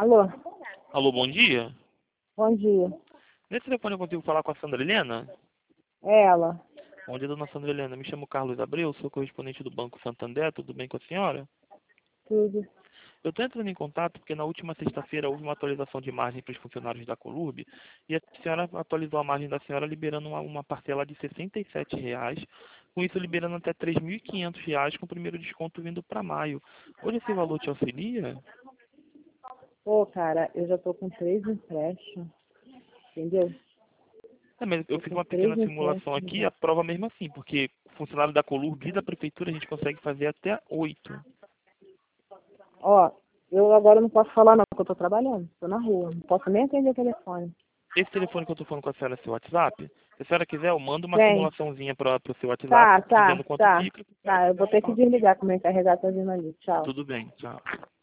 Alô, Alô, bom dia. bom dia. Nesse telefone eu consigo falar com a Sandra Helena? É ela. Bom dia, dona Sandra Helena. Me chamo Carlos Abreu, sou correspondente do Banco Santander. Tudo bem com a senhora? Tudo. Eu estou entrando em contato porque na última sexta-feira houve uma atualização de margem para os funcionários da Colurb e a senhora atualizou a margem da senhora liberando uma parcela de R$ 67, com isso liberando até R$ 3.500 com o primeiro desconto vindo para maio. Hoje esse valor te auxilia? Pô, cara, eu já tô com 3 empréstimos, entendeu? É, mas eu Tô fiz com uma 3 pequena simulação empréstimos aqui e já. aprova mesmo assim, porque funcionário da Colurb e da prefeitura a gente consegue fazer até 8. Ó, eu agora não posso falar não, porque eu tô trabalhando, tô na rua, não posso nem atender o telefone. Esse telefone que eu estou falando com a senhora é seu WhatsApp? Se a senhora quiser, eu mando uma Tem. simulaçãozinha para o seu WhatsApp, Tá, dizendo tá, quanto tá. fica. Tá, eu vou ter que desligar, que o meu encarregado tá vindo ali. Tchau. Tudo bem, tchau.